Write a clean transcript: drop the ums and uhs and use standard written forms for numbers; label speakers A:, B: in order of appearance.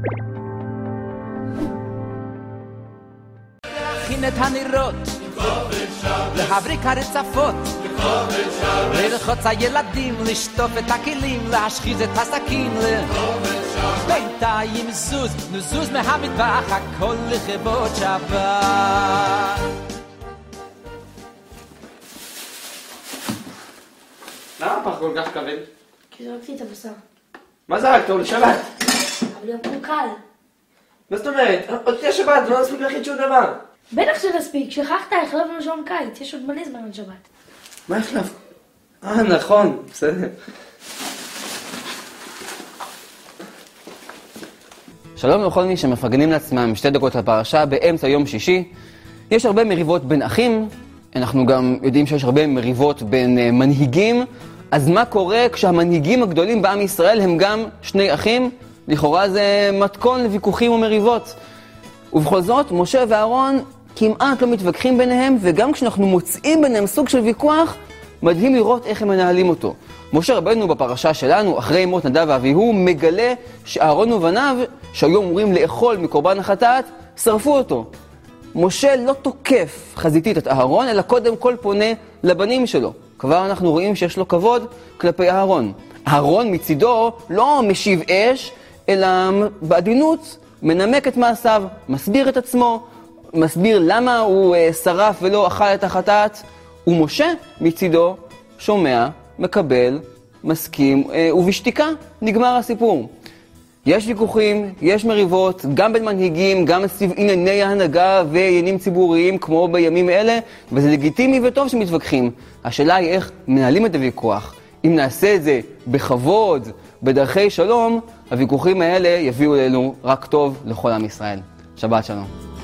A: להכין את הנרות, להבריק הרצפות, ללחוץ הילדים, לשטוף את הכלים, להשחיז את הסכין, בינתיים זוז, נזוז מהמטבח, הכל לכבוד שבת.
B: למה הפח כל כך כבד?
C: כי זרקתי את הבשר.
B: מה זרקת? הוא לשבת.
C: אבל יום קל.
B: מה זאת אומרת? עוד תהיה שבת, לא נספיק להכין שום דבר.
C: בטח שנספיק, שכחת, החלפנו שעון קיץ, יש עוד מלא זמן עד שבת.
B: מה החלף? נכון, בסדר.
D: שלום לכל מי שמפגנים לעצמם 2 דקות לפרשה באמצע יום שישי. יש הרבה מריבות בין אחים, אנחנו גם יודעים שיש הרבה מריבות בין מנהיגים, אז מה קורה כשהמנהיגים הגדולים בעם ישראל הם גם 2 אחים? לכאורה זה מתכון לוויכוחים ומריבות. ובכל זאת, משה ואהרון כמעט לא מתווכחים ביניהם, וגם כשאנחנו מוצאים ביניהם סוג של ויכוח, מדהים לראות איך הם מנהלים אותו. משה רבנו בפרשה שלנו, אחרי מות נדב ואביהו, מגלה שאהרון ובניו, שהיו אמורים לאכול מקורבן החטאת, שרפו אותו. משה לא תוקף חזיתית את אהרון, אלא קודם כל פונה לבנים שלו. כבר אנחנו רואים שיש לו כבוד כלפי אהרון. אהרון מצידו לא משיב אש, אלא בעדינות מנמק את מעשיו, מסביר את עצמו, מסביר למה הוא שרף ולא אכל את החטאת, ומשה מצידו שומע, מקבל, מסכים, ובשתיקה נגמר הסיפור. יש ויכוחים, יש מריבות, גם בין מנהיגים, גם סביב ענייני ההנהגה ועניינים ציבוריים כמו בימים אלה, וזה לגיטימי וטוב שמתווכחים. השאלה היא איך מנהלים את הוויכוח. אם נעשה את זה בכבוד, בדרכי שלום, הוויכוחים האלה יביאו לנו רק טוב לכל עם ישראל. שבת שלום.